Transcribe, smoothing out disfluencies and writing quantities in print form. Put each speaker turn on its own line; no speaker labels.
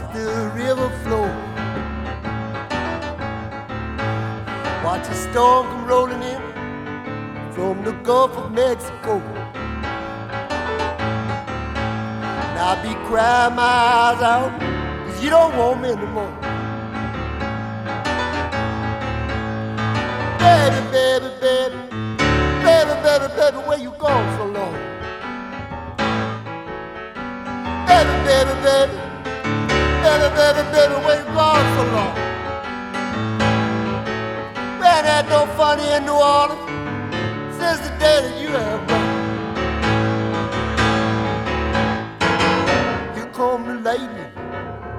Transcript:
watch the river flow, watch the storm come rolling in from the Gulf of Mexico. And I'll be crying my eyes out, 'cause you don't want me anymore. Baby, baby, baby, baby, baby, baby, where you gone so long? Baby, baby, baby, baby, baby, baby, where you gone so long? We ain't had no fun here in New Orleans since the day that you have gone. You call me lady,